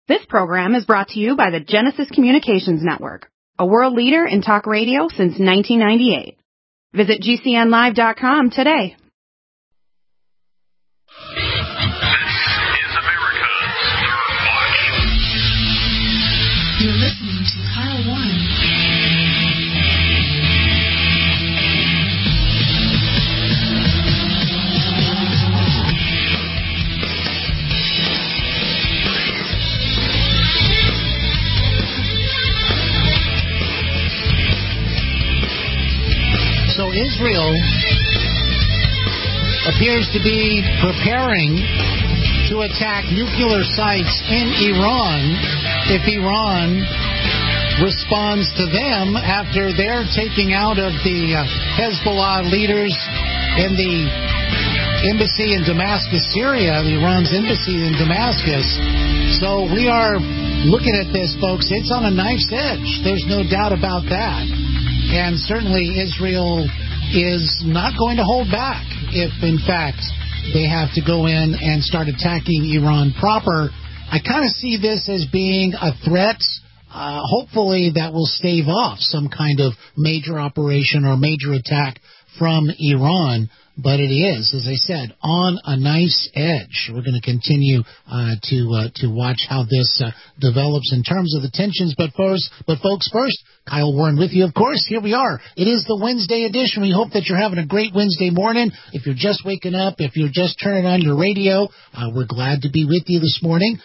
This program is brought to you by the Genesis Communications Network, a world leader in talk radio since 1998. Visit GCNlive.com today. This is America's Third Watch. You're listening to Kyle Warren. So Israel appears to be preparing to attack nuclear sites in Iran if Iran responds to them after they're taking out of the Hezbollah leaders in the embassy in Damascus, Syria, Iran's embassy in Damascus. So we are looking at this, folks. It's on a knife's edge. There's no doubt about that. And certainly Israel is not going to hold back if, in fact, they have to go in and start attacking Iran proper. I kind of see this as being a threat, hopefully, that will stave off some kind of major operation or major attack from Iran. But it is, as I said, on a knife's edge. We're going to continue to watch how this develops in terms of the tensions. But folks, first, Kyle Warren with you, of course. Here we are. It is the Wednesday edition. We hope that you're having a great Wednesday morning. If you're just waking up, if you're just turning on your radio, we're glad to be with you this morning.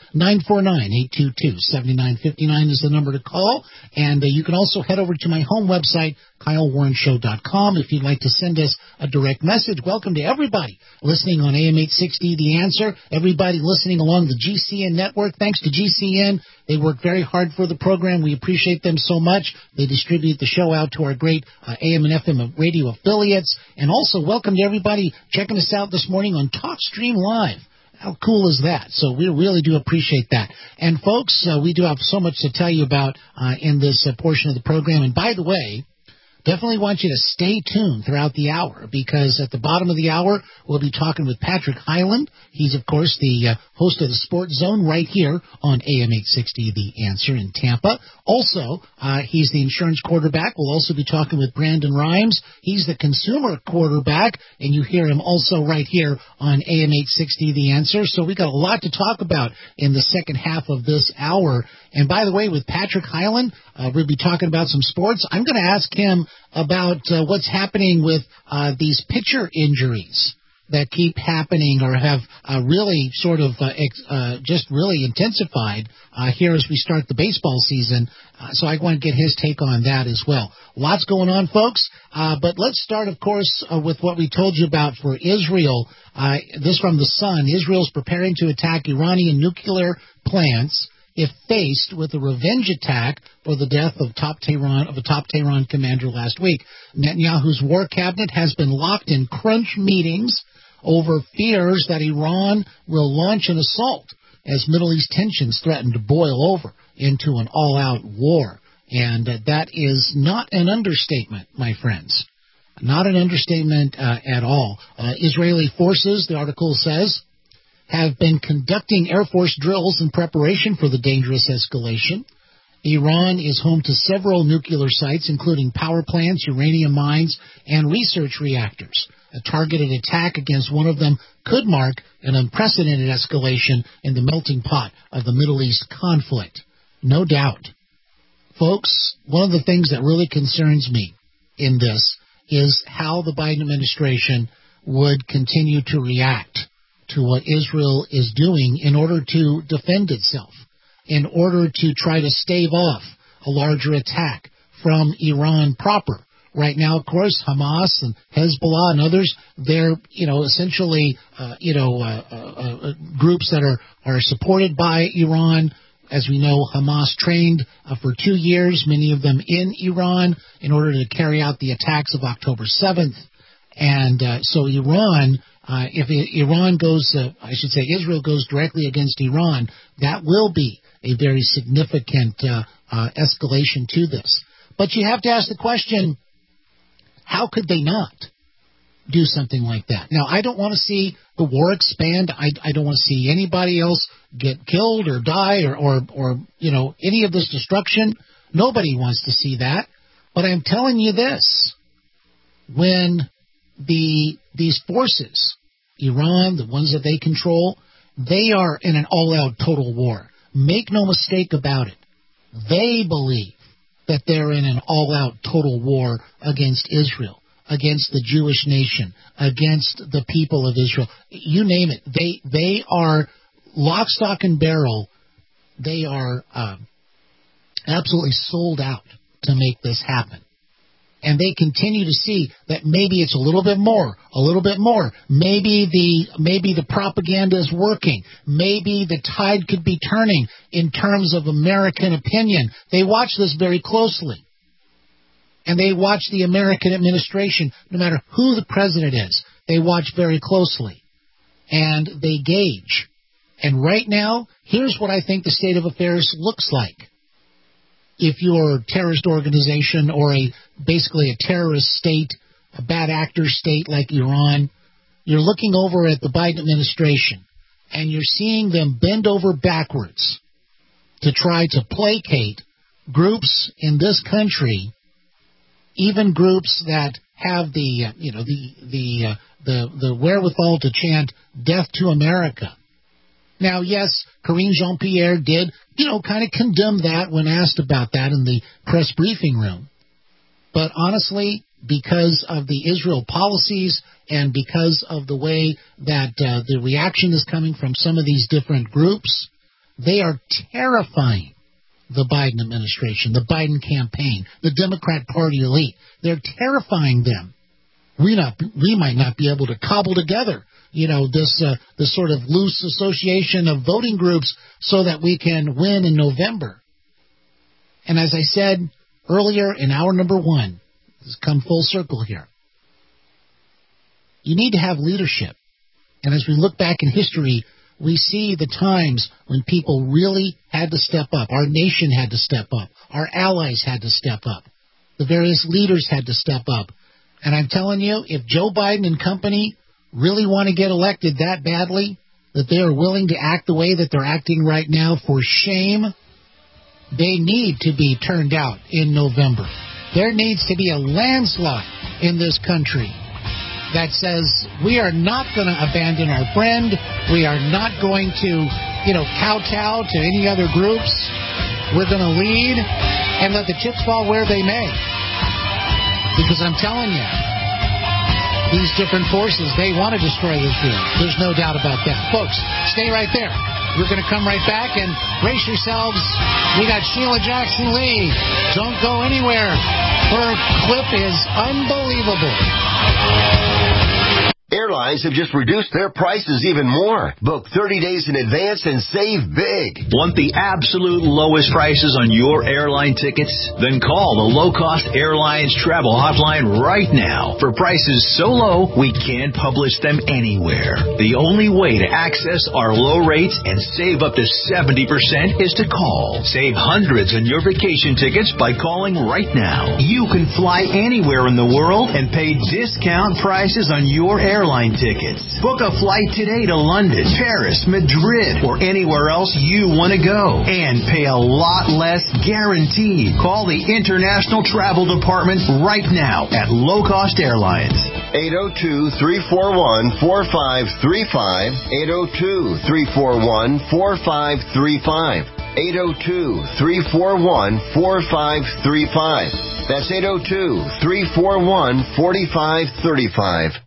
949-822-7959 is the number to call. And you can also head over to my home website, KyleWarrenShow.com, if you'd like to send us a direct message. Welcome to everybody listening on AM 860, The Answer. Everybody listening along the GCN network. Thanks to GCN. They work very hard for the program. We appreciate them so much. They distribute the show out to our great AM and FM radio affiliates. And also welcome to everybody checking us out this morning on TalkStream Live. How cool is that? So we really do appreciate that. And folks, we do have so much to tell you about in this portion of the program. And by the way, definitely want you to stay tuned throughout the hour, because at the bottom of the hour, we'll be talking with Patrick Hyland. He's, of course, the host of the Sports Zone right here on AM 860, The Answer in Tampa. Also, he's the insurance quarterback. We'll also be talking with Brandon Rhymes. He's the consumer quarterback, and you hear him also right here on AM 860, The Answer. So we got a lot to talk about in the second half of this hour. And by the way, with Patrick Hyland, we'll be talking about some sports. I'm going to ask him about what's happening with these pitcher injuries that keep happening or have really sort of just really intensified here as we start the baseball season. So I want to get his take on that as well. Lots going on, folks. But let's start, of course, with what we told you about for Israel. This from The Sun. Israel's preparing to attack Iranian nuclear plants if faced with a revenge attack for the death of a top Tehran commander last week. Netanyahu's war cabinet has been locked in crunch meetings over fears that Iran will launch an assault as Middle East tensions threaten to boil over into an all-out war. And that is not an understatement, my friends. Not an understatement at all. Israeli forces, the article says, have been conducting Air Force drills in preparation for the dangerous escalation. Iran is home to several nuclear sites, including power plants, uranium mines, and research reactors. A targeted attack against one of them could mark an unprecedented escalation in the melting pot of the Middle East conflict. No doubt. Folks, one of the things that really concerns me in this is how the Biden administration would continue to react to what Israel is doing in order to defend itself, in order to try to stave off a larger attack from Iran proper. Right now, of course, Hamas and Hezbollah and others, they're, essentially, groups that are supported by Iran. As we know, Hamas trained for 2 years, many of them in Iran, in order to carry out the attacks of October 7th. And so Iran, if Iran goes, Israel goes directly against Iran, that will be a very significant escalation to this. But you have to ask the question, how could they not? do something like that. Now, I don't want to see the war expand. I don't want to see anybody else get killed or die or any of this destruction. Nobody wants to see that. But I'm telling you this, when these forces, Iran, the ones that they control, they are in an all-out total war. Make no mistake about it. They believe that they're in an all-out total war against Israel, against the Jewish nation, against the people of Israel. You name it. They are lock, stock, and barrel. They are absolutely sold out to make this happen. And they continue to see that maybe it's a little bit more. Maybe the propaganda is working. Maybe the tide could be turning in terms of American opinion. They watch this very closely. And they watch the American administration, no matter who the president is, they watch very closely. And they gauge. And right now, here's what I think the state of affairs looks like. If you're a terrorist organization or basically a terrorist state, a bad actor state like Iran, you're looking over at the Biden administration and you're seeing them bend over backwards to try to placate groups in this country, even groups that have the wherewithal to chant "Death to America." Now, yes, Karine Jean-Pierre did, kind of condemn that when asked about that in the press briefing room. But honestly, because of the Israel policies and because of the way that the reaction is coming from some of these different groups, they are terrifying the Biden administration, the Biden campaign, the Democrat Party elite. They're terrifying them. We might not be able to cobble together this sort of loose association of voting groups so that we can win in November. And as I said earlier in hour number 1, this has come full circle here. You need to have leadership. And as we look back in history, we see the times when people really had to step up. Our nation had to step up. Our allies had to step up. The various leaders had to step up. And I'm telling you, if Joe Biden and company really want to get elected that badly, that they are willing to act the way that they're acting right now, for shame, they need to be turned out in November. There needs to be a landslide in this country that says we are not going to abandon our friend. We are not going to, kowtow to any other groups. We're going to lead and let the chips fall where they may. Because I'm telling you, these different forces, they want to destroy Israel. There's no doubt about that. Folks, stay right there. We're going to come right back and brace yourselves. We got Sheila Jackson Lee. Don't go anywhere. Her clip is unbelievable. Airlines have just reduced their prices even more. Book 30 days in advance and save big. Want the absolute lowest prices on your airline tickets? Then call the Low Cost Airlines Travel Hotline right now. For prices so low, we can't publish them anywhere. The only way to access our low rates and save up to 70% is to call. Save hundreds on your vacation tickets by calling right now. You can fly anywhere in the world and pay discount prices on your airline tickets. Book a flight today to London, Paris, Madrid, or anywhere else you want to go. And pay a lot less guaranteed. Call the International Travel Department right now at Low Cost Airlines. 802-341-4535. 802-341-4535. 802-341-4535. That's 802-341-4535.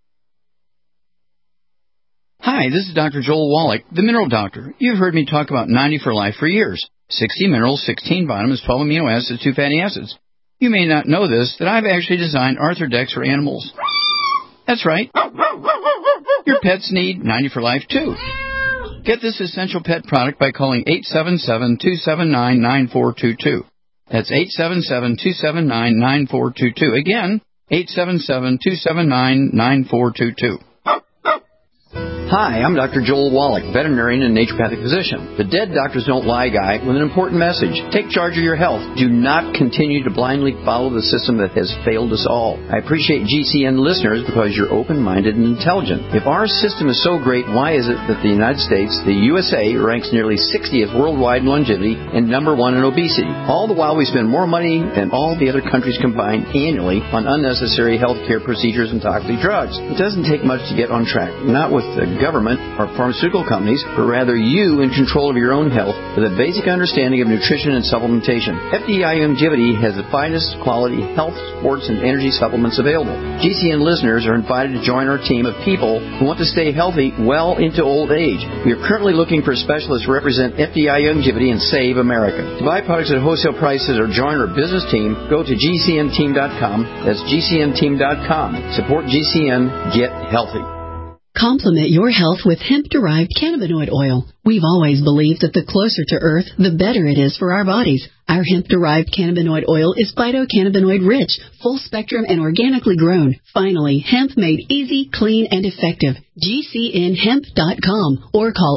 Hi, this is Dr. Joel Wallach, the Mineral Doctor. You've heard me talk about 90 for Life for years. 60 minerals, 16 vitamins, 12 amino acids, 2 fatty acids. You may not know this, that I've actually designed Arthrodex for animals. That's right. Your pets need 90 for Life, too. Get this essential pet product by calling 877-279-9422. That's 877-279-9422. Again, 877-279-9422. Hi, I'm Dr. Joel Wallach, veterinarian and naturopathic physician. The Dead Doctors Don't Lie guy with an important message. Take charge of your health. Do not continue to blindly follow the system that has failed us all. I appreciate GCN listeners because you're open-minded and intelligent. If our system is so great, why is it that the United States, the USA, ranks nearly 60th worldwide in longevity and number 1 in obesity? All the while we spend more money than all the other countries combined annually on unnecessary healthcare procedures and toxic drugs. It doesn't take much to get on track. Not with the government or pharmaceutical companies, but rather you in control of your own health with a basic understanding of nutrition and supplementation. FDI Longevity has the finest quality health, sports, and energy supplements available. GCN listeners are invited to join our team of people who want to stay healthy well into old age. We are currently looking for specialists to represent FDI Longevity and Save America. To buy products at wholesale prices or join our business team, go to GCNteam.com. That's GCNteam.com. Support GCN. Get healthy. Complement your health with hemp-derived cannabinoid oil. We've always believed that the closer to Earth, the better it is for our bodies. Our hemp-derived cannabinoid oil is phytocannabinoid-rich, full-spectrum, and organically grown. Finally, hemp made easy, clean, and effective. GCNhemp.com or call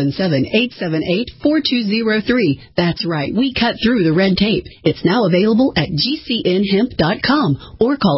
877-878-4203. That's right, we cut through the red tape. It's now available at GCNhemp.com or call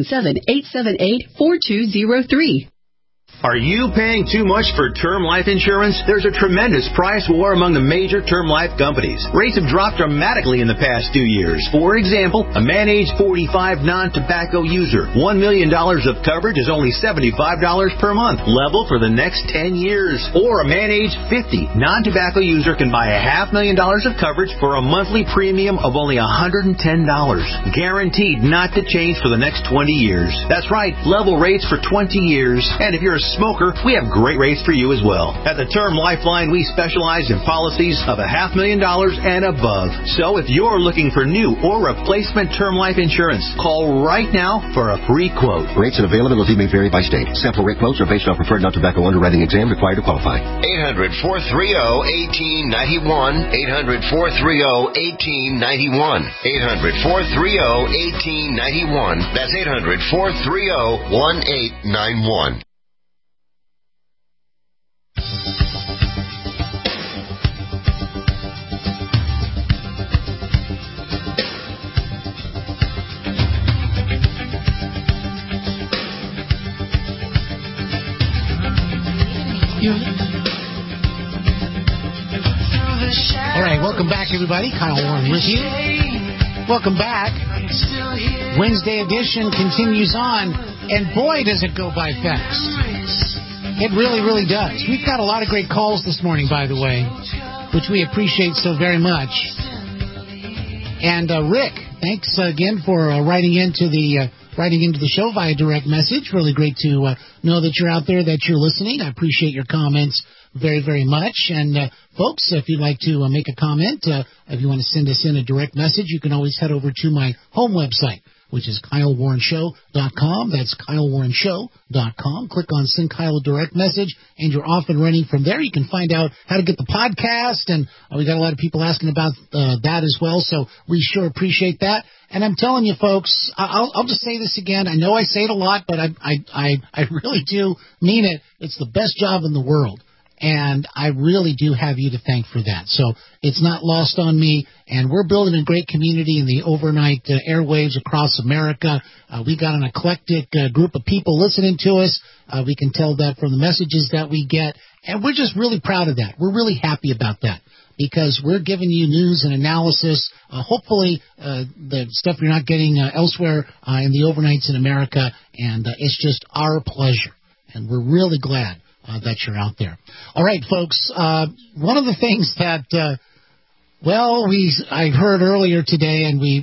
877-878-4203. Are you paying too much for term life insurance? There's a tremendous price war among the major term life companies. Rates have dropped dramatically in the past 2 years. For example, a man age 45 non-tobacco user, $1 million of coverage is only $75 per month, level for the next 10 years. Or a man age 50 non-tobacco user can buy $500,000 of coverage for a monthly premium of only $110, guaranteed not to change for the next 20 years. That's right, level rates for 20 years. And if you're a smoker, we have great rates for you as well. At the Term Lifeline, we specialize in policies of $500,000 and above. So if you're looking for new or replacement term life insurance, call right now for a free quote. Rates and availability may vary by state. Sample rate quotes are based on preferred non-tobacco underwriting exam required to qualify. 800-430-1891. 800-430-1891. 800-430-1891. That's 800-430-1891. All right, welcome back, everybody. Kyle Warren with you. Welcome back. Wednesday edition continues on, and boy, does it go by fast. It really, really does. We've got a lot of great calls this morning, by the way, which we appreciate so very much. And Rick, thanks again for writing into the show via direct message. Really great to know that you're out there, that you're listening. I appreciate your comments very, very much. And folks, if you'd like to make a comment, if you want to send us in a direct message, you can always head over to my home website, which is KyleWarrenShow.com. That's KyleWarrenShow.com. Click on Send Kyle a Direct Message, and you're off and running from there. You can find out how to get the podcast, and we got a lot of people asking about that as well, so we sure appreciate that. And I'm telling you, folks, I'll just say this again. I know I say it a lot, but I really do mean it. It's the best job in the world. And I really do have you to thank for that. So it's not lost on me. And we're building a great community in the overnight airwaves across America. We got an eclectic group of people listening to us. We can tell that from the messages that we get. And we're just really proud of that. We're really happy about that, because we're giving you news and analysis, hopefully the stuff you're not getting elsewhere in the overnights in America. And it's just our pleasure. And we're really glad that you're out there. All right, folks, one of the things that, I heard earlier today, and we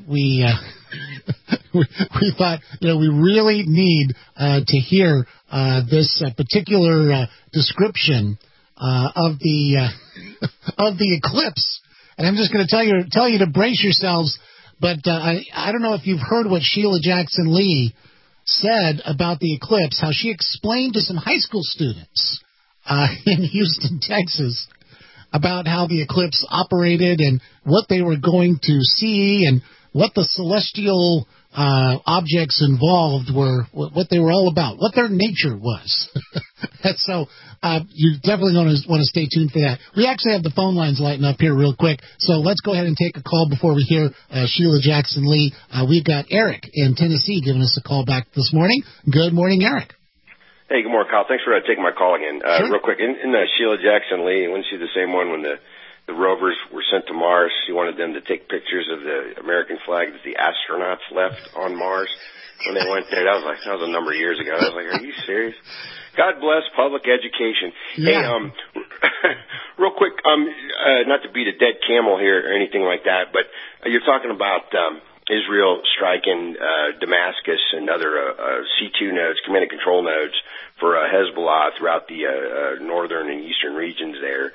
thought, we really need to hear this particular description of the eclipse. And I'm just going to tell you to brace yourselves, but I don't know if you've heard what Sheila Jackson Lee said about the eclipse, how she explained to some high school students in Houston, Texas, about how the eclipse operated and what they were going to see and what the celestial objects involved were, what they were all about, what their nature was. And so you definitely want to stay tuned for that. We actually have the phone lines lighting up here real quick, so let's go ahead and take a call before we hear Sheila Jackson Lee. We've got Eric in Tennessee giving us a call back this morning. Good morning, Eric. Hey, good morning, Kyle. Thanks for taking my call again. Sure. Real quick, in Sheila Jackson Lee, wouldn't she the same one when the rovers were sent to Mars? She wanted them to take pictures of the American flag that the astronauts left on Mars when they went there. That was a number of years ago. I was like, are you serious? God bless public education. Yeah. Hey, real quick, not to beat a dead camel here or anything like that, but you're talking about Israel striking Damascus and other C2 nodes, command and control nodes for Hezbollah throughout the northern and eastern regions there.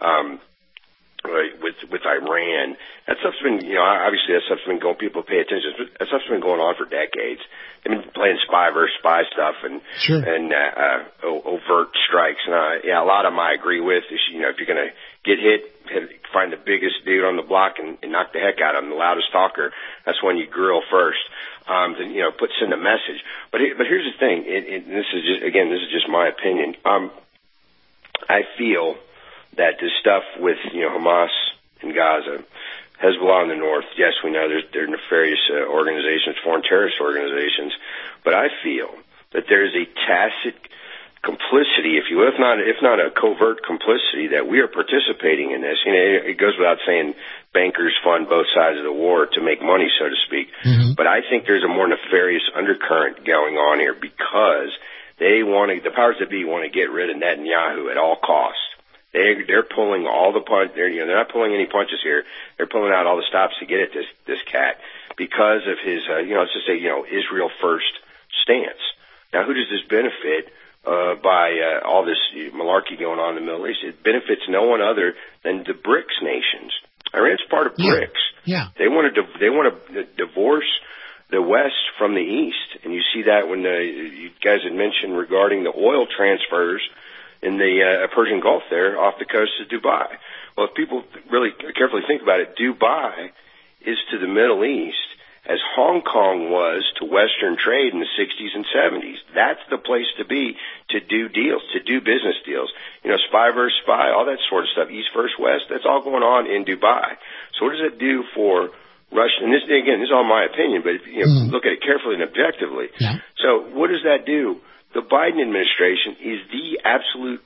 With Iran, that stuff's been, obviously that stuff's been going. People pay attention. That stuff's been going on for decades. They've been playing spy versus spy stuff and sure. and overt strikes. And a lot of them I agree with. Is, if you're going to get hit, find the biggest dude on the block and knock the heck out of him, the loudest talker. That's when you grill first. Then send a message. But here's the thing. This is just my opinion. I feel that this stuff with Hamas in Gaza, Hezbollah in the north, yes, we know they're nefarious organizations, foreign terrorist organizations, but I feel that there is a tacit complicity, if you will, if not a covert complicity, that we are participating in this. It goes without saying bankers fund both sides of the war to make money, so to speak. Mm-hmm. But I think there's a more nefarious undercurrent going on here because the powers that be want to get rid of Netanyahu at all costs. They're pulling all the punch. They're not pulling any punches here. They're pulling out all the stops to get at this cat because of his, let's just say, Israel first stance. Now, who does this benefit by all this malarkey going on in the Middle East? It benefits no one other than the BRICS nations. Iran's part of BRICS. Yeah. They want to divorce the West from the East, and you see that when you guys had mentioned regarding the oil transfers in the Persian Gulf there off the coast of Dubai. Well, if people really carefully think about it, Dubai is to the Middle East as Hong Kong was to Western trade in the 60s and 70s. That's the place to be to do deals, to do business deals. Spy versus spy, all that sort of stuff, East versus West, that's all going on in Dubai. So what does it do for Russia? And this is all my opinion, but if you look at it carefully and objectively. Yeah. So what does that do? The Biden administration is the absolute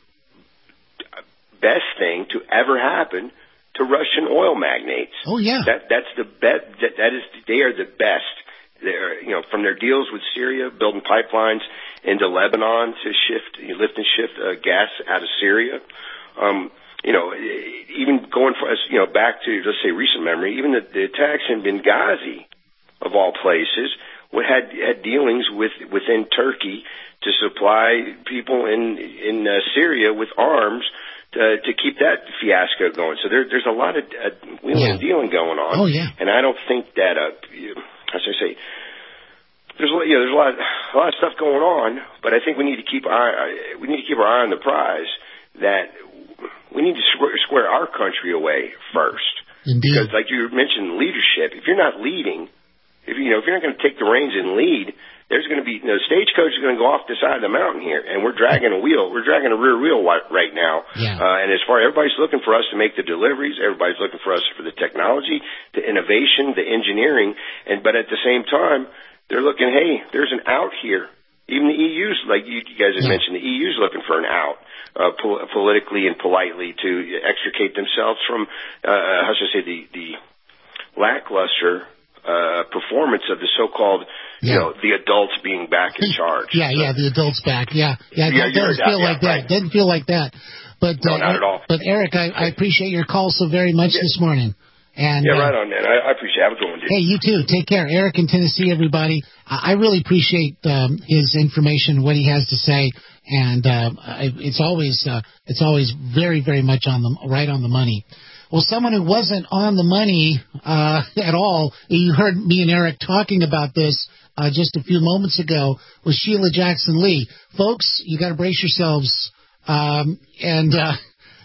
best thing to ever happen to Russian oil magnates. Oh yeah, that's the best. They are the best. They're from their deals with Syria, building pipelines into Lebanon to lift and shift gas out of Syria. Even going back to, let's say, recent memory, even the attacks in Benghazi, of all places, had dealings within Turkey to supply people in Syria with arms to keep that fiasco going. So there's a lot of wheeling and dealing going on. Oh yeah. And I don't think that how should I say? There's a lot of stuff going on, but I think we need to keep our eye on the prize. That we need to square our country away first. Indeed. Because, like you mentioned, leadership. If you're not leading, if you're not going to take the reins and lead, there's going to be the stagecoach is going to go off the side of the mountain here, and we're dragging a wheel. We're dragging a rear wheel right now. Yeah. And as far everybody's looking for us to make the deliveries, everybody's looking for us for the technology, the innovation, the engineering, but at the same time, they're looking. Hey, there's an out here. Even the EU's, like you guys had mentioned, the EU's looking for an out. Politically and politely to extricate themselves from, how should I say, the lackluster performance of the so-called, the adults being back in charge. The adults back. It doesn't feel like that. Right. Doesn't feel like that. But no, not at all. But Eric, I appreciate your call so very much this morning. And, right on, man. I appreciate it. Have a good one, dude. Hey, you too. Take care. Eric in Tennessee, everybody. I really appreciate his information, what he has to say, and it's always very, very much right on the money. Well, someone who wasn't on the money at all, you heard me and Eric talking about this just a few moments ago, was Sheila Jackson Lee. Folks, you got to brace yourselves.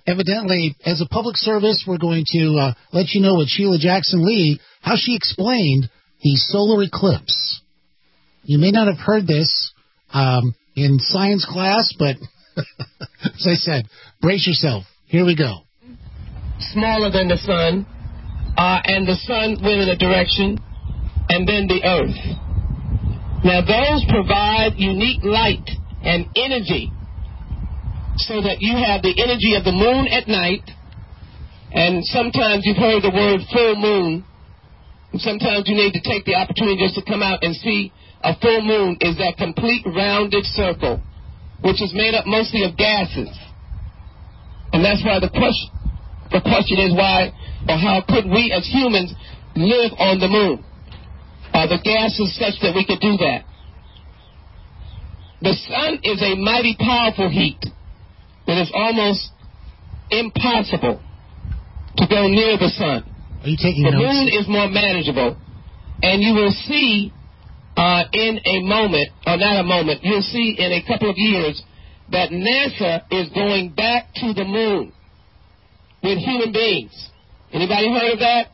evidently, as a public service, we're going to let you know what Sheila Jackson Lee, how she explained the solar eclipse. You may not have heard this in science class, but as I said, brace yourself. Here we go. Smaller than the sun, and the sun went in a direction, and then the earth. Now those provide unique light and energy, so that you have the energy of the moon at night, and sometimes you've heard the word full moon, and sometimes you need to take the opportunity just to come out and see a full moon is that complete rounded circle, which is made up mostly of gases. And that's why the question is why or how could we as humans live on the moon? Are the gases such that we could do that? The sun is a mighty powerful heat. It is almost impossible to go near the sun. Are you taking notes? The notes? moon is more manageable, and you will see in a moment, or not a moment, you'll see in a couple of years that NASA is going back to the moon with human beings. Anybody heard of that?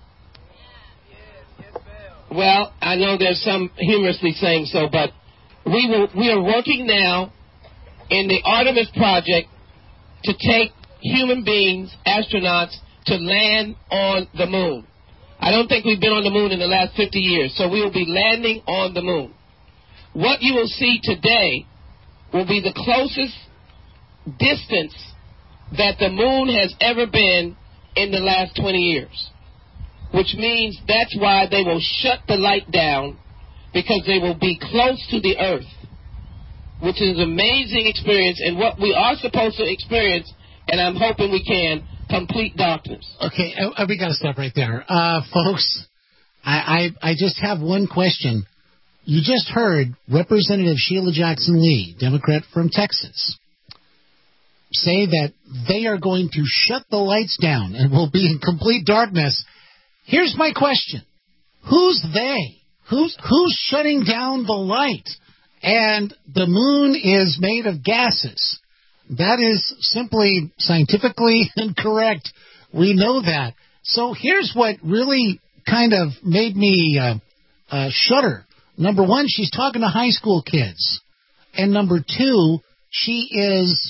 Well, I know there's some humorously saying so, but we are working now in the Artemis project to take human beings, astronauts, to land on the moon. I don't think we've been on the moon in the last 50 years, so we will be landing on the moon. What you will see today will be the closest distance that the moon has ever been in the last 20 years, which means that's why they will shut the light down, because they will be close to the earth, which is an amazing experience, and what we are supposed to experience, and I'm hoping we can, complete darkness. Okay, we got to stop right there. Folks, I just have one question. You just heard Representative Sheila Jackson Lee, Democrat from Texas, say that they are going to shut the lights down and will be in complete darkness. Here's my question. Who's they? Who's shutting down the light? And the moon is made of gases. That is simply scientifically incorrect. We know that. So here's what really kind of made me shudder. Number one, she's talking to high school kids. And number two, she is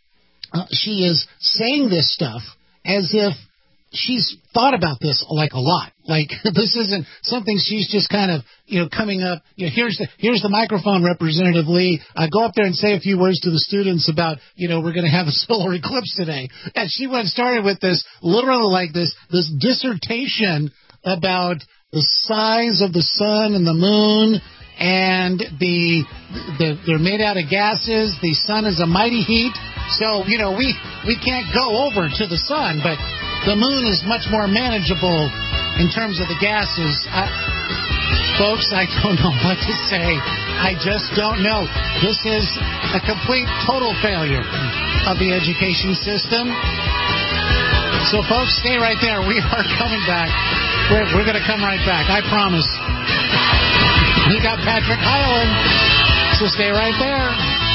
saying this stuff as if she's thought about this like a lot. Like this isn't something she's just kind of, coming up. Here's the microphone, Representative Lee. Go up there and say a few words to the students about, we're going to have a solar eclipse today. And she started with this, literally like this dissertation about the size of the sun and the moon, and they're made out of gases. The sun is a mighty heat. So, we can't go over to the sun, but the moon is much more manageable in terms of the gases. Folks, I don't know what to say. I just don't know. This is a complete, total failure of the education system. So, folks, stay right there. We are coming back. We're going to come right back. I promise. We got Patrick Hyland, so stay right there.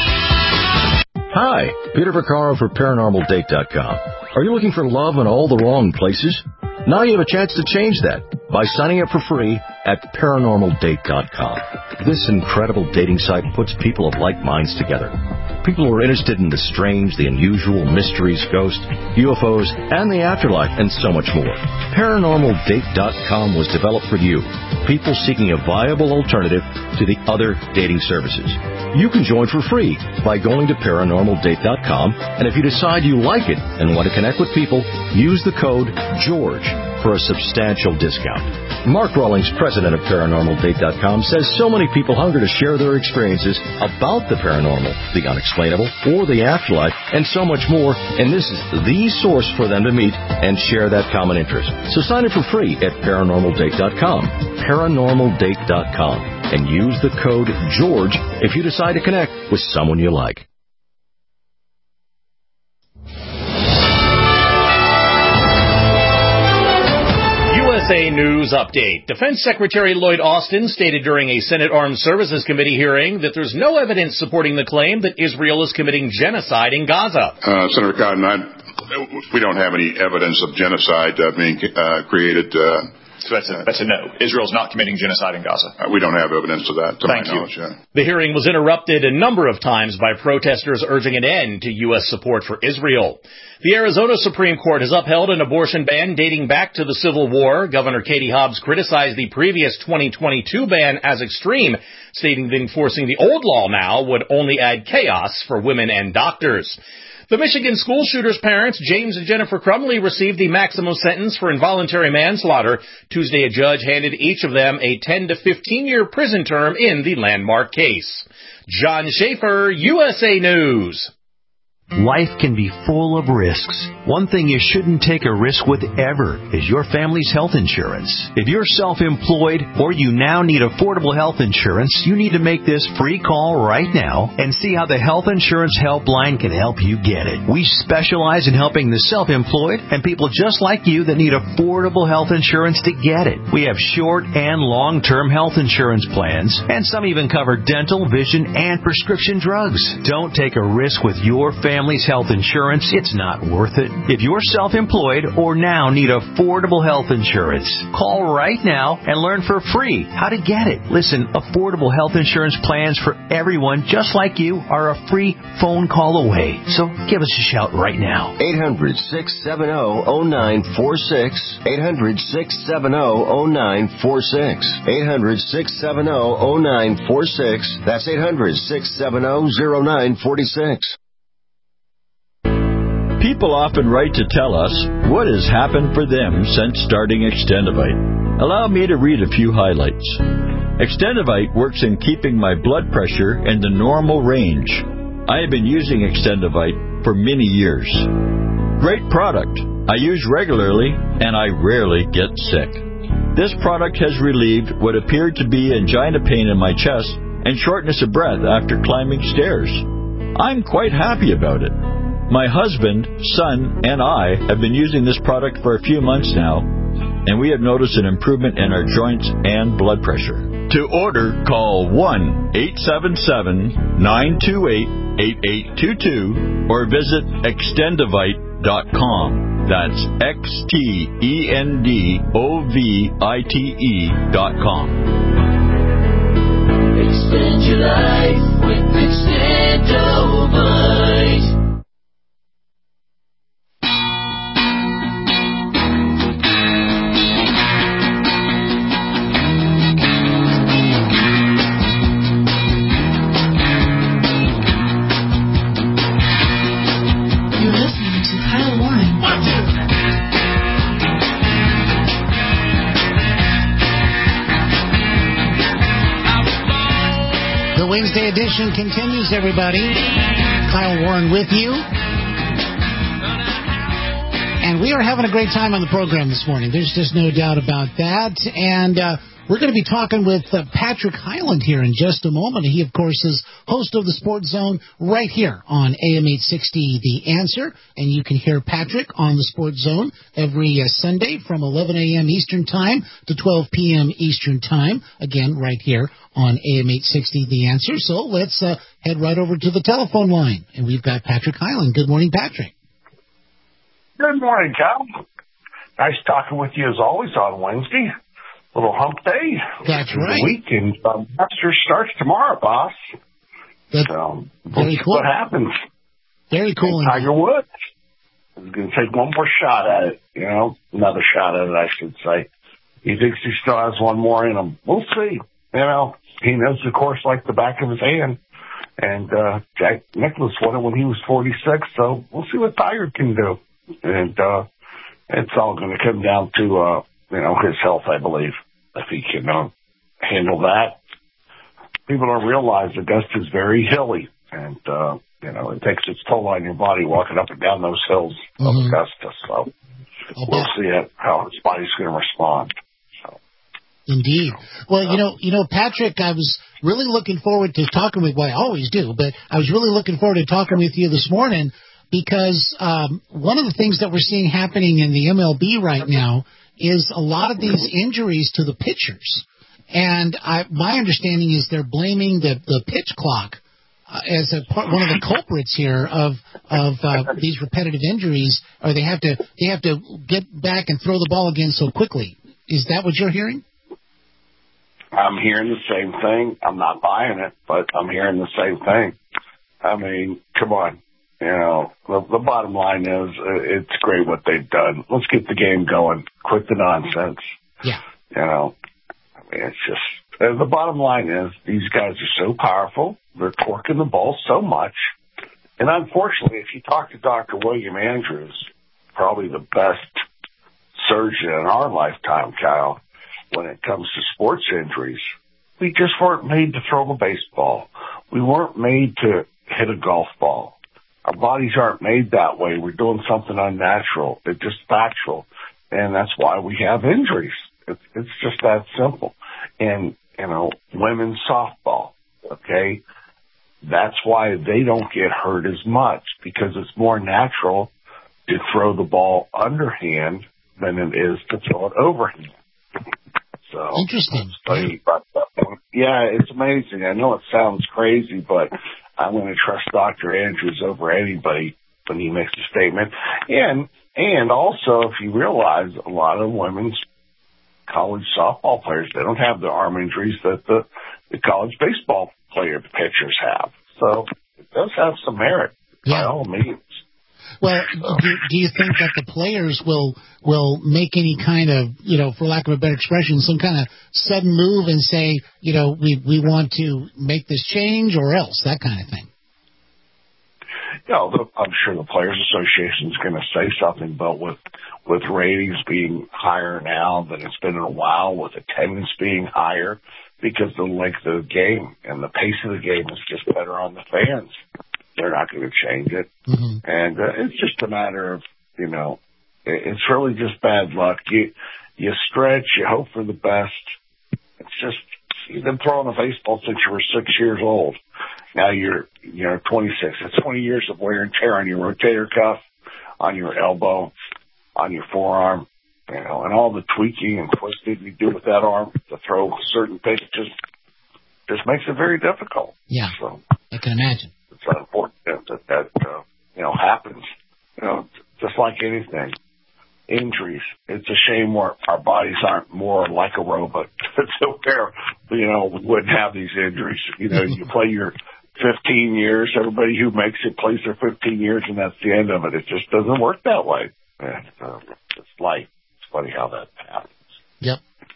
Hi, Peter Vaccaro for ParanormalDate.com. Are you looking for love in all the wrong places? Now you have a chance to change that by signing up for free at ParanormalDate.com. This incredible dating site puts people of like minds together. People who are interested in the strange, the unusual, mysteries, ghosts, UFOs, and the afterlife, and so much more. ParanormalDate.com was developed for you, people seeking a viable alternative to the other dating services. You can join for free by going to ParanormalDate.com, and if you decide you like it and want to connect with people, use the code GEORGE for a substantial discount. Mark Rawlings, president of ParanormalDate.com, says so many people hunger to share their experiences about the paranormal, the unexplainable, or the afterlife, and so much more, and this is the source for them to meet and share that common interest. So sign up for free at ParanormalDate.com, ParanormalDate.com, and use the code GEORGE if you decide to connect with someone you like. USA News Update. Defense Secretary Lloyd Austin stated during a Senate Armed Services Committee hearing that there's no evidence supporting the claim that Israel is committing genocide in Gaza. Senator Cotton, We don't have any evidence of genocide being created. So that's a no. Israel's not committing genocide in Gaza. We don't have evidence of that, to my knowledge. Thank you. Yeah. The hearing was interrupted a number of times by protesters urging an end to U.S. support for Israel. The Arizona Supreme Court has upheld an abortion ban dating back to the Civil War. Governor Katie Hobbs criticized the previous 2022 ban as extreme, stating that enforcing the old law now would only add chaos for women and doctors. The Michigan school shooter's parents, James and Jennifer Crumley, received the maximum sentence for involuntary manslaughter. Tuesday, a judge handed each of them a 10 to 15-year prison term in the landmark case. John Schaefer, USA News. Life can be full of risks. One thing you shouldn't take a risk with ever is your family's health insurance. If you're self-employed or you now need affordable health insurance, you need to make this free call right now and see how the Health Insurance Helpline can help you get it. We specialize in helping the self-employed and people just like you that need affordable health insurance to get it. We have short and long-term health insurance plans, and some even cover dental, vision, and prescription drugs. Don't take a risk with your family's health insurance. It's not worth it. If you're self-employed or now need affordable health insurance, call right now and learn for free how to get it. Listen, affordable health insurance plans for everyone just like you are a free phone call away. So give us a shout right now. 800-670-0946. 800-670-0946. 800-670-0946. That's 800-670-0946. People often write to tell us what has happened for them since starting Extendivite. Allow me to read a few highlights. Extendivite works in keeping my blood pressure in the normal range. I have been using Extendivite for many years. Great product. I use regularly and I rarely get sick. This product has relieved what appeared to be angina pain in my chest and shortness of breath after climbing stairs. I'm quite happy about it. My husband, son, and I have been using this product for a few months now, and we have noticed an improvement in our joints and blood pressure. To order, call 1-877-928-8822 or visit Extendivite.com. That's Extendovite.com. Extend your life with Extendovite. Wednesday edition continues, everybody. Kyle Warren with you. And we are having a great time on the program this morning. There's just no doubt about that. And we're going to be talking with Patrick Hyland here in just a moment. He, of course, is host of the Sports Zone right here on AM 860, The Answer. And you can hear Patrick on the Sports Zone every Sunday from 11 a.m. Eastern Time to 12 p.m. Eastern Time. Again, right here on AM 860, The Answer. So let's head right over to the telephone line. And we've got Patrick Hyland. Good morning, Patrick. Good morning, Cal. Nice talking with you as always on Wednesday. Little hump day. That's right. The week, and Masters starts tomorrow, boss. That's so very cool. What happens? Very cool. And Tiger Woods is going to take one more shot at it. Another shot at it, I should say. He thinks he still has one more in him. We'll see. He knows the course like the back of his hand. And Jack Nicklaus won it when he was 46, so we'll see what Tiger can do. And it's all going to come down to his health, I believe, if he can handle that. People don't realize Augusta is very hilly, and it takes its toll on your body walking up and down those hills of Augusta. So we'll see how his body's going to respond. Indeed. Well, Patrick, I was really looking forward to talking with. Well, I always do, but I was really looking forward to talking with you this morning because one of the things that we're seeing happening in the MLB right now is a lot of these injuries to the pitchers. And my understanding is they're blaming the pitch clock as one of the culprits here of these repetitive injuries, or they have to get back and throw the ball again so quickly. Is that what you're hearing? I'm hearing the same thing. I'm not buying it, but I'm hearing the same thing. I mean, come on. You know, the bottom line is it's great what they've done. Let's get the game going. Quit the nonsense. Yeah. You know, I mean, it's just, the bottom line is these guys are so powerful. They're torquing the ball so much. And unfortunately, if you talk to Dr. William Andrews, probably the best surgeon in our lifetime, Kyle, when it comes to sports injuries, we just weren't made to throw a baseball. We weren't made to hit a golf ball. Our bodies aren't made that way. We're doing something unnatural. It's just factual. And that's why we have injuries. It's just that simple. And, you know, women's softball, okay, that's why they don't get hurt as much, because it's more natural to throw the ball underhand than it is to throw it overhand. So, interesting. Yeah, it's amazing. I know it sounds crazy, but I'm going to trust Dr. Andrews over anybody when he makes a statement. And also, if you realize, a lot of women's college softball players, they don't have the arm injuries that the college baseball pitchers have. So it does have some merit, by all means. Well, do you think that the players will make any kind of, you know, for lack of a better expression, some kind of sudden move and say, you know, we want to make this change, or else, that kind of thing? Yeah, I'm sure the Players Association is going to say something, but with ratings being higher now than it's been in a while, with attendance being higher, because the length of the game and the pace of the game is just better on the fans, they're not going to change it. Mm-hmm. And it's just a matter of, you know, it's really just bad luck. You stretch, you hope for the best. It's just, you've been throwing a baseball since you were 6 years old. Now you're 26. It's 20 years of wear and tear on your rotator cuff, on your elbow, on your forearm, you know, and all the tweaking and twisting you do with that arm to throw certain pitches just makes it very difficult. Yeah, so I can imagine. It's unfortunate that you know, happens. You know, just like anything, injuries. It's a shame our bodies aren't more like a robot. So where, you know, we wouldn't have these injuries. You know, you play your 15 years. Everybody who makes it plays their 15 years, and that's the end of it. It just doesn't work that way. And, it's life. It's funny how that happens. Yep.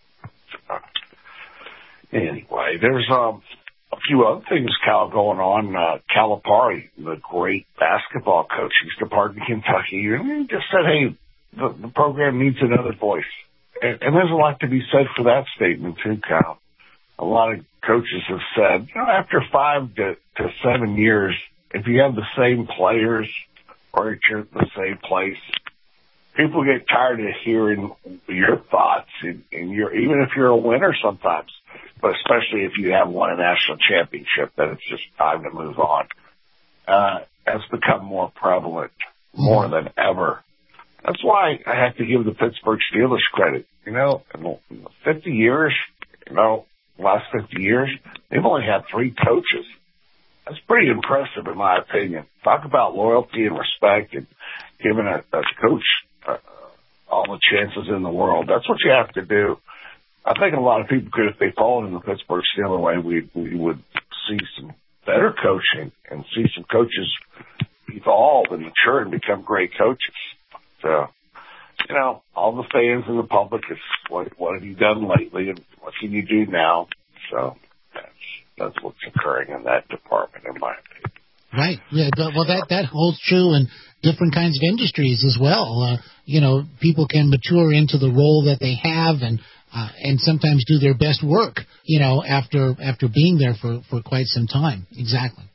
Anyway, there's a few other things, Cal, going on. Calipari, the great basketball coach, he's departed Kentucky, and he just said, hey, the program needs another voice. And there's a lot to be said for that statement, too, Cal. A lot of coaches have said, you know, after 5 to 7 years, if you have the same players or you're at the same place, people get tired of hearing your thoughts, and even if you're a winner sometimes, but especially if you have won a national championship, then it's just time to move on. That's become more prevalent, more than ever. That's why I have to give the Pittsburgh Steelers credit. You know, in 50 years, you know, last 50 years, they've only had 3 coaches. That's pretty impressive, in my opinion. Talk about loyalty and respect and giving a coach all the chances in the world. That's what you have to do. I think a lot of people could, if they followed in the Pittsburgh Steelers way, we would see some better coaching and see some coaches evolve and mature and become great coaches. So, you know, all the fans and the public is, what have you done lately and what can you do now? So that's what's occurring in that department, in my opinion. Right. Yeah. Well, that holds true in different kinds of industries as well. You know, people can mature into the role that they have and sometimes do their best work, you know, after being there for quite some time. Exactly.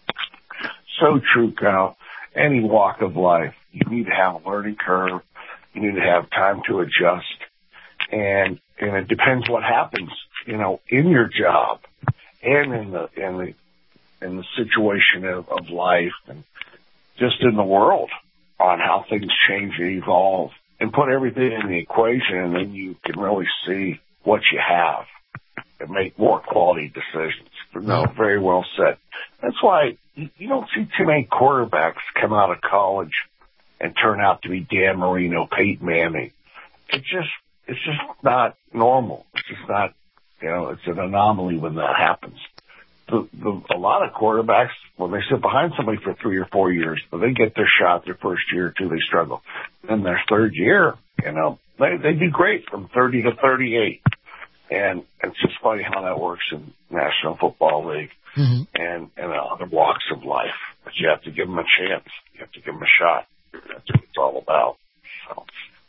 So true, Kyle. Any walk of life, you need to have a learning curve. You need to have time to adjust. And it depends what happens, you know, in your job and in the situation of life and just in the world on how things change and evolve, and put everything in the equation, and then you can really see what you have and make more quality decisions. No, very well said. That's why you don't see too many quarterbacks come out of college and turn out to be Dan Marino, Peyton Manning. It's just not normal. It's just not, it's an anomaly when that happens. A lot of quarterbacks, when they sit behind somebody for 3 or 4 years, when they get their shot their first year or two, they struggle. Then their third year, they do great from 30 to 38. And it's just funny how that works in National Football League and other walks of life. But you have to give them a chance. You have to give them a shot. That's what it's all about. So,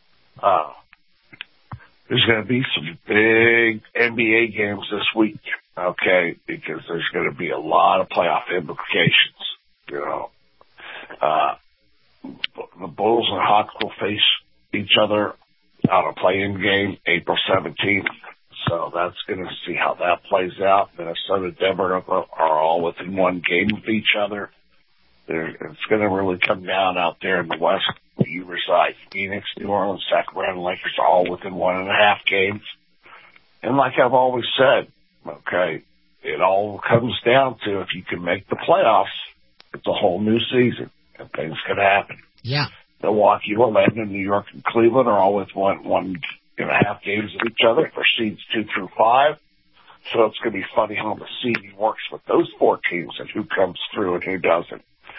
there's going to be some big NBA games this week, okay, because there's going to be a lot of playoff implications, The Bulls and Hawks will face each other on a play-in game April 17th. So that's going to see how that plays out. Minnesota, Denver are all within one game of each other. It's going to really come down out there in the West. You reside. Phoenix, New Orleans, Sacramento, Lakers are all within 1.5 games. And like I've always said, okay, it all comes down to if you can make the playoffs, it's a whole new season and things can happen. Yeah. Milwaukee, Orlando, New York, and Cleveland are all with 1.5 games of each other for seeds 2 through 5. So it's going to be funny how the seeding works with those 4 teams and who comes through and who doesn't.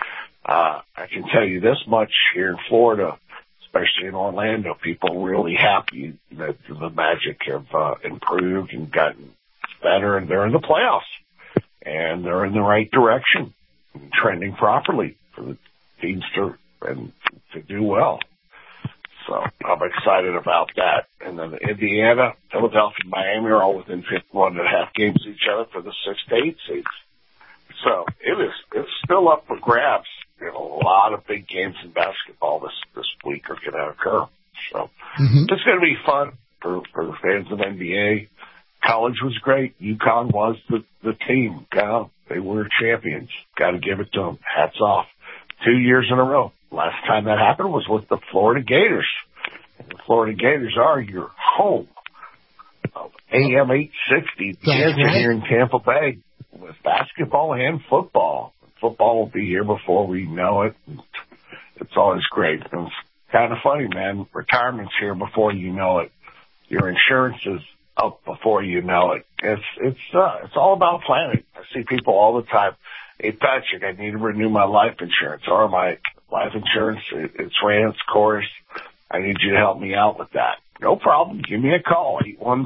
I can tell you this much here in Florida, especially in Orlando, people are really happy that the Magic have improved and gotten better, and they're in the playoffs. And they're in the right direction and trending properly for the teams to do well. So I'm excited about that. And then Indiana, Philadelphia, and Miami are all within 1.5 games of each other for the 6 to 8 seeds. So it's still up for grabs. A lot of big games in basketball this week are going to occur. So it's going to be fun for the fans of NBA. College was great. UConn was the team. They were champions. Got to give it to them. Hats off. 2 years in a row. Last time that happened was with the Florida Gators. And the Florida Gators are your home of AM 860, here in Tampa Bay, with basketball and football. Football will be here before we know it. It's always great. And it's kind of funny, man. Retirement's here before you know it. Your insurance is up before you know it. It's all about planning. I see people all the time. Hey, Patrick, I need to renew my life insurance or my life insurance. It's ran its course. I need you to help me out with that. No problem. Give me a call,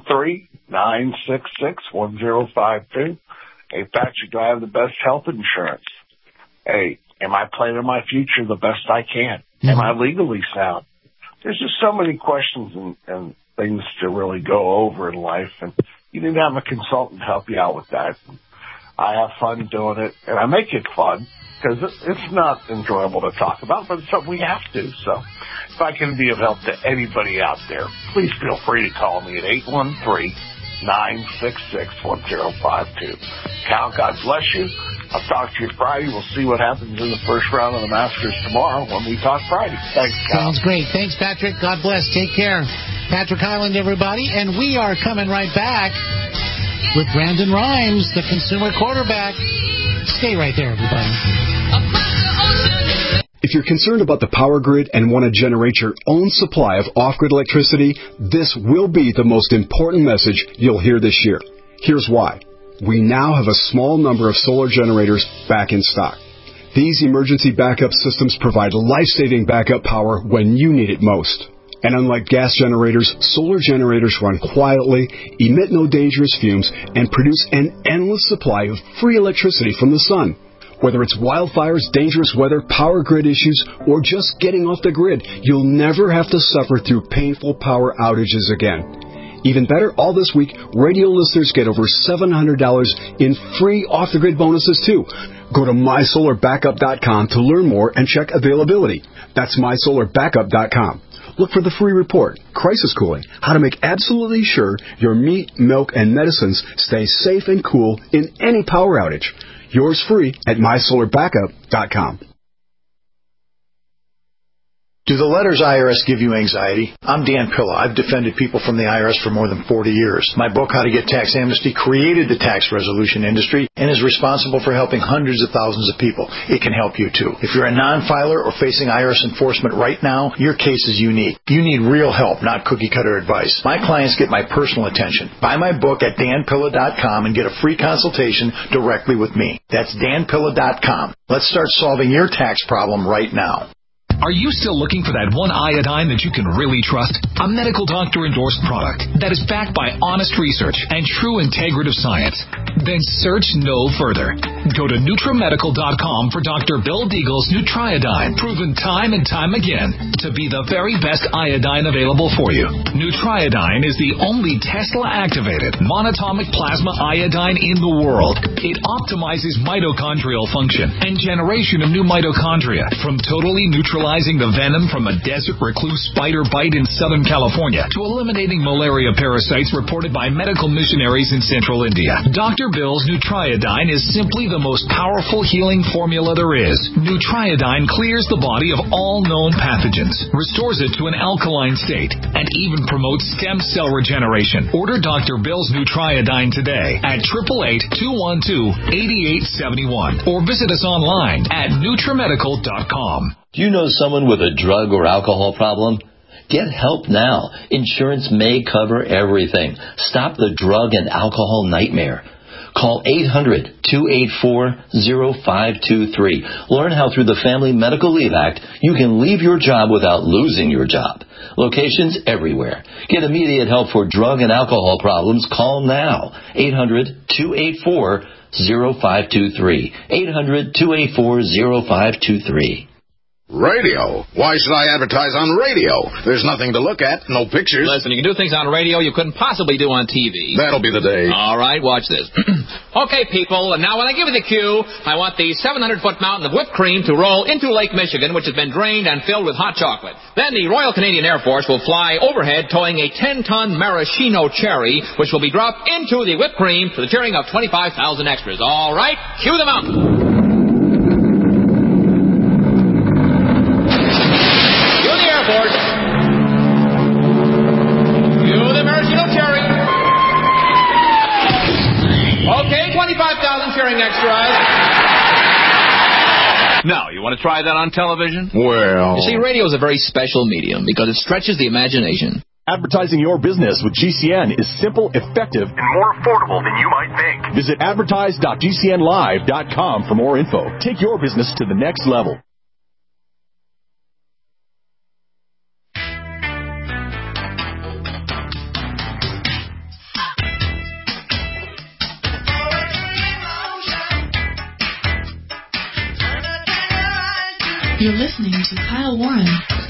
813-966-1052. Hey, Patrick, do I have the best health insurance? Hey, am I planning my future the best I can? Am I legally sound? There's just so many questions and things to really go over in life, and you need to have a consultant help you out with that. I have fun doing it, and I make it fun because it's not enjoyable to talk about, but it's something we have to. So if I can be of help to anybody out there, please feel free to call me at 813-966-1052. Cal, God bless you. I'll talk to you Friday. We'll see what happens in the first round of the Masters tomorrow when we talk Friday. Thanks, Cal. Sounds great. Thanks, Patrick. God bless. Take care. Patrick Hyland, everybody. And we are coming right back with Brandon Rhymes, the consumer quarterback. Stay right there, everybody. If you're concerned about the power grid and want to generate your own supply of off-grid electricity, this will be the most important message you'll hear this year. Here's why. We now have a small number of solar generators back in stock. These emergency backup systems provide life-saving backup power when you need it most. And unlike gas generators, solar generators run quietly, emit no dangerous fumes, and produce an endless supply of free electricity from the sun. Whether it's wildfires, dangerous weather, power grid issues, or just getting off the grid, you'll never have to suffer through painful power outages again. Even better, all this week, radio listeners get over $700 in free off-the-grid bonuses, too. Go to MySolarBackup.com to learn more and check availability. That's MySolarBackup.com. Look for the free report, Crisis Cooling, how to make absolutely sure your meat, milk, and medicines stay safe and cool in any power outage. Yours free at MySolarBackup.com. Do the letters IRS give you anxiety? I'm Dan Pilla. I've defended people from the IRS for more than 40 years. My book, How to Get Tax Amnesty, created the tax resolution industry and is responsible for helping hundreds of thousands of people. It can help you too. If you're a non-filer or facing IRS enforcement right now, your case is unique. You need real help, not cookie-cutter advice. My clients get my personal attention. Buy my book at danpilla.com and get a free consultation directly with me. That's danpilla.com. Let's start solving your tax problem right now. Are you still looking for that one iodine that you can really trust? A medical doctor-endorsed product that is backed by honest research and true integrative science? Then search no further. Go to NutriMedical.com for Dr. Bill Deagle's Nutriodine, proven time and time again to be the very best iodine available for you. Nutriodine is the only Tesla-activated monatomic plasma iodine in the world. It optimizes mitochondrial function and generation of new mitochondria from totally neutralizing the venom from a desert recluse spider bite in Southern California to eliminating malaria parasites reported by medical missionaries in central India. Dr. Bill's Nutriodine is simply the most powerful healing formula there is. Nutriodine clears the body of all known pathogens, restores it to an alkaline state, and even promotes stem cell regeneration. Order Dr. Bill's Nutriodine today at 888-212-8871 or visit us online at NutriMedical.com. Do you know someone with a drug or alcohol problem? Get help now. Insurance may cover everything. Stop the drug and alcohol nightmare. Call 800-284-0523. Learn how through the Family Medical Leave Act you can leave your job without losing your job. Locations everywhere. Get immediate help for drug and alcohol problems. Call now. 800-284-0523. 800-284-0523. Radio? Why should I advertise on radio? There's nothing to look at, no pictures. Listen, you can do things on radio you couldn't possibly do on TV. That'll be the day. All right, watch this. Okay, people, now when I give you the cue, I want the 700-foot mountain of whipped cream to roll into Lake Michigan, which has been drained and filled with hot chocolate. Then the Royal Canadian Air Force will fly overhead towing a 10-ton maraschino cherry, which will be dropped into the whipped cream to the cheering of 25,000 extras. All right, cue the mountain. Okay, 25,000 cheering extras. Now, you want to try that on television? Well... You see, radio is a very special medium because it stretches the imagination. Advertising your business with GCN is simple, effective, and more affordable than you might think. Visit advertise.gcnlive.com for more info. Take your business to the next level. You're listening to Kyle Warren.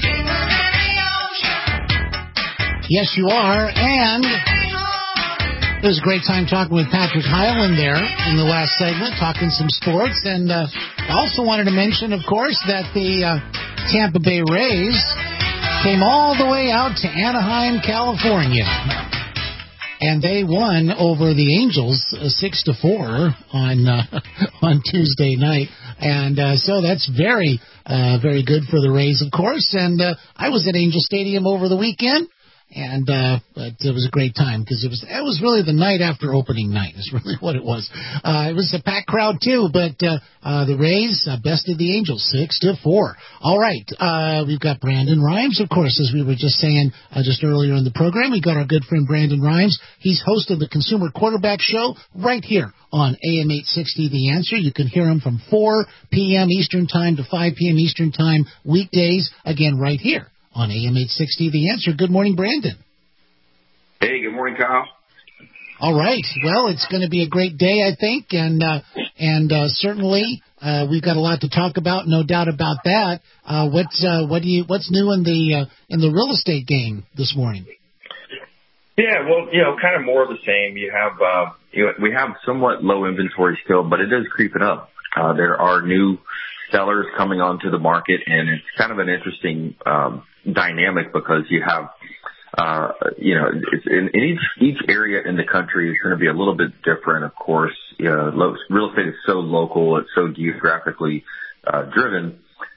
Yes, you are, and it was a great time talking with Patrick Hyland there in the last segment, talking some sports, and I also wanted to mention, of course, that the Tampa Bay Rays came all the way out to Anaheim, California, and they won over the Angels 6-4 on Tuesday night. And so that's very good for the Rays, of course. And I was at Angel Stadium over the weekend, and but it was a great time because it was really the night after opening night is really what it was. It was a packed crowd too, but the Rays bested the Angels 6-4. All right, we've got Brandon Rhymes, of course, as we were just saying just earlier in the program. We got our good friend Brandon Rhymes. He's host of the Consumer Quarterback Show right here on AM 860 The Answer. You can hear him from 4 p.m. Eastern Time to 5 p.m. Eastern Time weekdays, again right here on AM 860 The Answer. Good morning, Brandon. Hey, good morning, Kyle. All right. Well, it's going to be a great day, I think, and certainly we've got a lot to talk about, no doubt about that. What's new in the real estate game this morning? Yeah, well, kind of more of the same. You have we have somewhat low inventory still, but it is creeping up. There are new sellers coming onto the market, and it's kind of an interesting dynamic because you have it's in each area in the country is going to be a little bit different. Of course, real estate is so local, it's so geographically driven.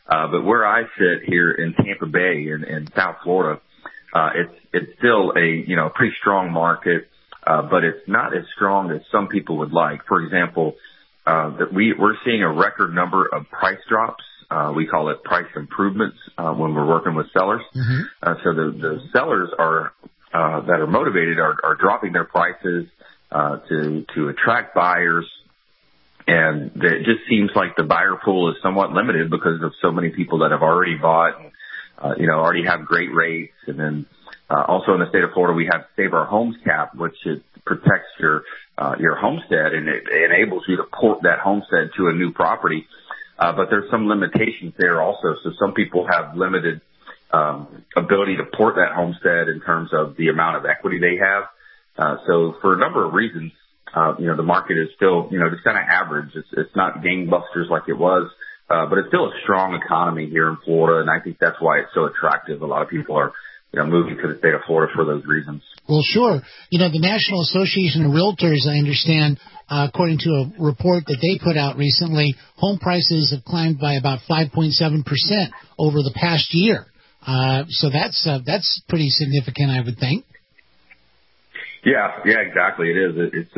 But where I sit here in Tampa Bay in South Florida, it's still a pretty strong market, but it's not as strong as some people would like. For example, we're seeing a record number of price drops. We call it price improvements when we're working with sellers. Mm-hmm. So the sellers that are motivated are dropping their prices to attract buyers. And it just seems like the buyer pool is somewhat limited because of so many people that have already bought and, already have great rates. And then also in the state of Florida, we have Save Our Homes Cap, which it protects your homestead, and it enables you to port that homestead to a new property. But there's some limitations there also. So some people have limited ability to port that homestead in terms of the amount of equity they have. So for a number of reasons, the market is still, just kind of average. It's not gangbusters like it was, but it's still a strong economy here in Florida, and I think that's why it's so attractive. A lot of people are, moving to the state of Florida for those reasons. Well, sure. The National Association of Realtors, I understand, according to a report that they put out recently, home prices have climbed by about 5.7% over the past year. So that's pretty significant, I would think. Yeah, exactly. It is. It's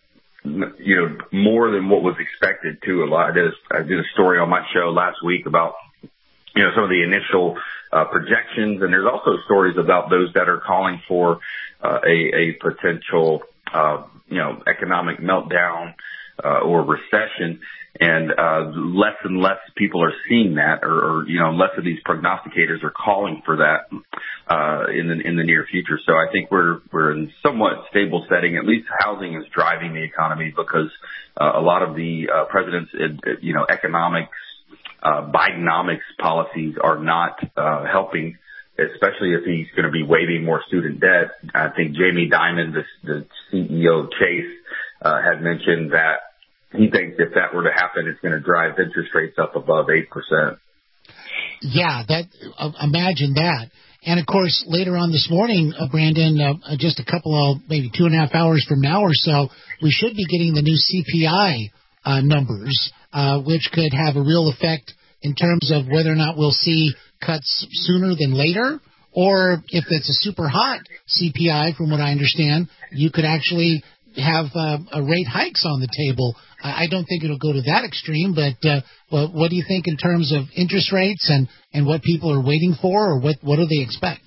more than what was expected too. I did a story on my show last week about, some of the initial projections, and there's also stories about those that are calling for a potential, economic meltdown or recession. And less and less people are seeing that, or less of these prognosticators are calling for that in the near future. So I think we're in somewhat stable setting. At least housing is driving the economy because a lot of the president's economics, Bidenomics policies are not helping, especially if he's going to be waiving more student debt. I think Jamie Dimon, the CEO of Chase, had mentioned that he thinks if that were to happen, it's going to drive interest rates up above 8%. Yeah, imagine that. And, of course, later on this morning, Brandon, just a couple of maybe 2.5 hours from now or so, we should be getting the new CPI numbers, which could have a real effect in terms of whether or not we'll see cuts sooner than later, or if it's a super hot CPI, from what I understand, you could actually have rate hikes on the table. I don't think it'll go to that extreme, but what do you think in terms of interest rates and what people are waiting for, or what do they expect?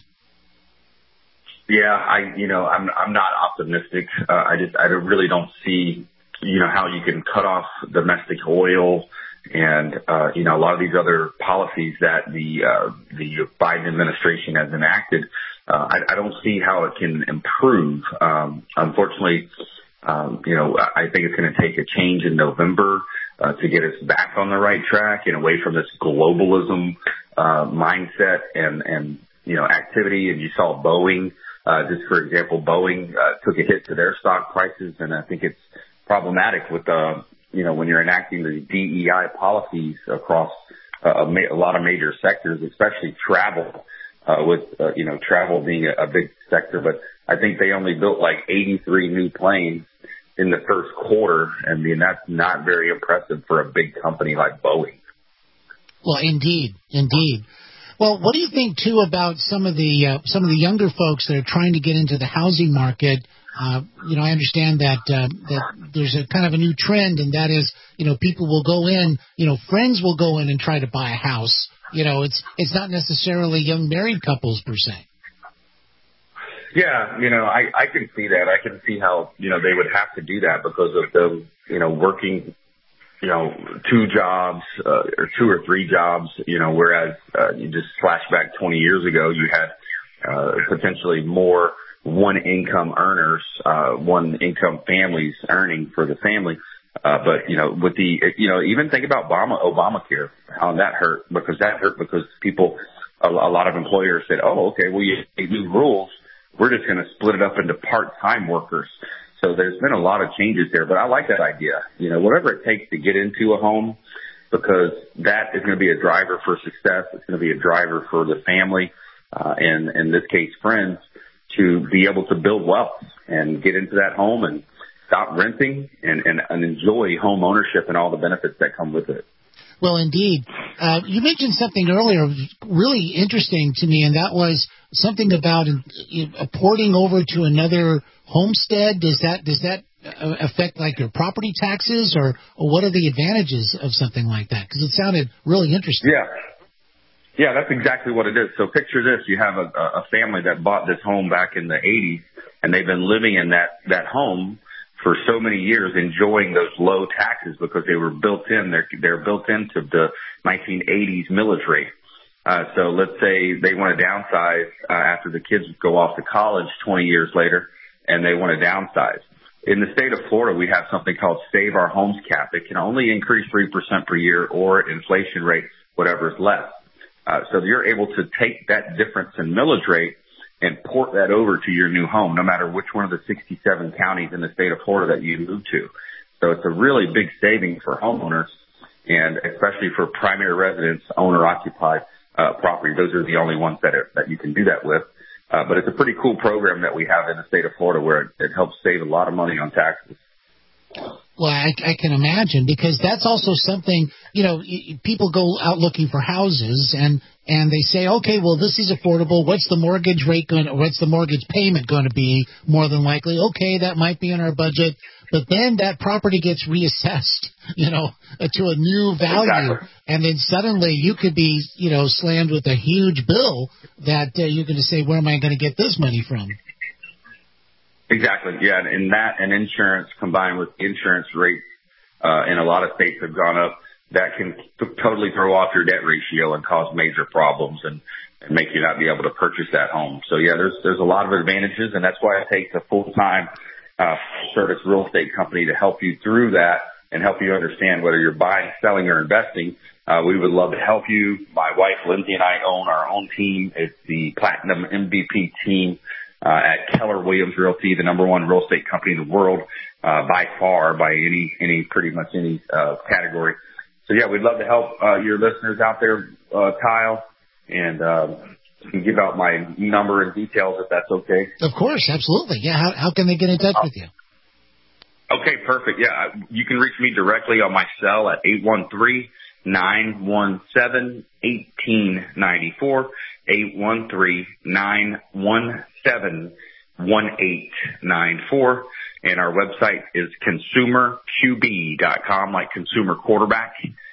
Yeah, I'm not optimistic. I really don't see, how you can cut off domestic oil and, a lot of these other policies that the Biden administration has enacted. I don't see how it can improve. Unfortunately, I think it's going to take a change in November to get us back on the right track and away from this globalism mindset and activity. And you saw Boeing, just for example, Boeing took a hit to their stock prices, and I think it's problematic with when you're enacting the DEI policies across a lot of major sectors, especially travel. With travel being a big sector, but I think they only built like 83 new planes in the first quarter. I mean, that's not very impressive for a big company like Boeing. Well, indeed. Well, what do you think too about some of the younger folks that are trying to get into the housing market? I understand that there's a kind of a new trend, and that is, people will go in, friends will go in and try to buy a house. It's not necessarily young married couples per se. Yeah, I can see that. I can see how, they would have to do that because of them, working, 2 jobs, or 2 or 3 jobs, whereas, you just flash back 20 years ago, you had, potentially more one income earners, one income families earning for the family. But, with even think about Obamacare, how that hurt because people, a lot of employers said, oh, okay, well, you do rules. We're just going to split it up into part-time workers. So there's been a lot of changes there, but I like that idea. Whatever it takes to get into a home, because that is going to be a driver for success. It's going to be a driver for the family, and in this case, friends, to be able to build wealth and get into that home and stop renting and enjoy home ownership and all the benefits that come with it. Well, indeed. You mentioned something earlier really interesting to me, and that was something about porting over to another homestead. Does that affect like your property taxes, or what are the advantages of something like that? Because it sounded really interesting. Yeah, that's exactly what it is. So picture this. You have a family that bought this home back in the 80s, and they've been living in that home for so many years, enjoying those low taxes because they were built in. They're built into the 1980s millage rate. So let's say they want to downsize after the kids go off to college 20 years later, and they want to downsize. In the state of Florida, we have something called Save Our Homes Cap. It can only increase 3% per year, or inflation rate, whatever is less. So you're able to take that difference in millage rate and port that over to your new home, no matter which one of the 67 counties in the state of Florida that you move to. So it's a really big saving for homeowners, and especially for primary residence, owner-occupied property. Those are the only ones that you can do that with. But it's a pretty cool program that we have in the state of Florida where it helps save a lot of money on taxes. Well, I can imagine, because that's also something, people go out looking for houses and they say, okay, well, this is affordable. What's the mortgage rate what's the mortgage payment going to be? More than likely, okay, that might be in our budget. But then that property gets reassessed, to a new value. Exactly. And then suddenly you could be, slammed with a huge bill that you're going to say, where am I going to get this money from? Exactly. Yeah. And that and insurance combined with insurance rates in a lot of states have gone up. That can totally throw off your debt ratio and cause major problems and make you not be able to purchase that home. So yeah, there's a lot of advantages, and that's why it takes a full-time service real estate company to help you through that and help you understand whether you're buying, selling, or investing. We would love to help you. My wife, Lindsay, and I own our own team. It's the Platinum MVP team at Keller Williams Realty, the number one real estate company in the world, by far, by pretty much any category. So yeah, we'd love to help your listeners out there, Kyle, and can give out my number and details if that's okay. Of course, absolutely. Yeah, how can they get in touch with you? Okay, perfect. Yeah, you can reach me directly on my cell at 813-917-1894, 813-917-1894. And our website is consumerqb.com, like consumer quarterback,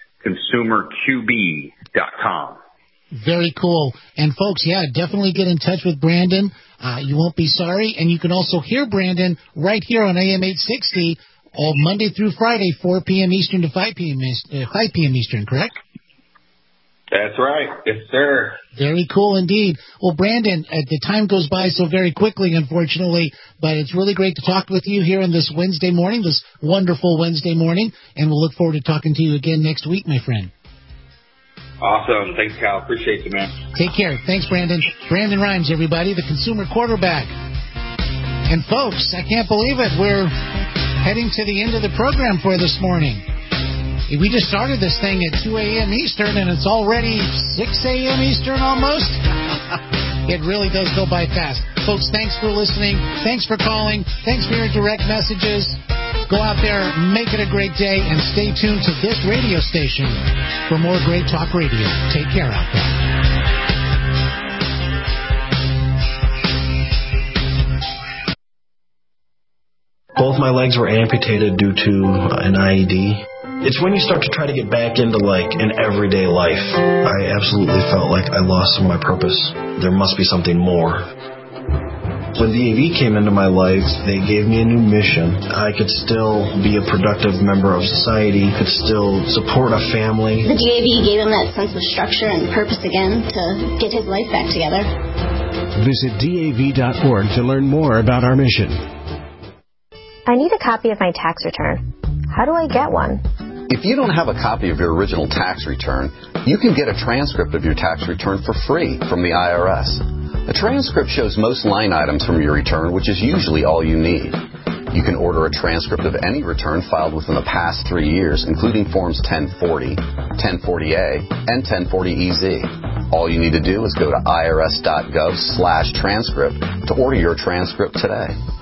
consumerqb.com. Very cool. And folks, yeah, definitely get in touch with Brandon. You won't be sorry. And you can also hear Brandon right here on AM 860 all Monday through Friday, 4 p.m. Eastern to 5 p.m. Eastern, correct? That's right. Yes, sir. Very cool indeed. Well, Brandon, the time goes by so very quickly, unfortunately, but it's really great to talk with you here on this Wednesday morning, this wonderful Wednesday morning, and we'll look forward to talking to you again next week, my friend. Awesome. Thanks, Kyle. Appreciate you, man. Take care. Thanks, Brandon. Brandon Rhymes, everybody, the consumer quarterback. And folks, I can't believe it. We're heading to the end of the program for this morning. We just started this thing at 2 a.m. Eastern, and it's already 6 a.m. Eastern almost. It really does go by fast. Folks, thanks for listening. Thanks for calling. Thanks for your direct messages. Go out there, make it a great day, and stay tuned to this radio station for more great talk radio. Take care out there. Both my legs were amputated due to an IED. It's when you start to try to get back into, an everyday life. I absolutely felt like I lost some of my purpose. There must be something more. When DAV came into my life, they gave me a new mission. I could still be a productive member of society, could still support a family. The DAV gave him that sense of structure and purpose again to get his life back together. Visit DAV.org to learn more about our mission. I need a copy of my tax return. How do I get one? If you don't have a copy of your original tax return, you can get a transcript of your tax return for free from the IRS. A transcript shows most line items from your return, which is usually all you need. You can order a transcript of any return filed within the past 3 years, including Forms 1040, 1040A, and 1040EZ. All you need to do is go to irs.gov/transcript to order your transcript today.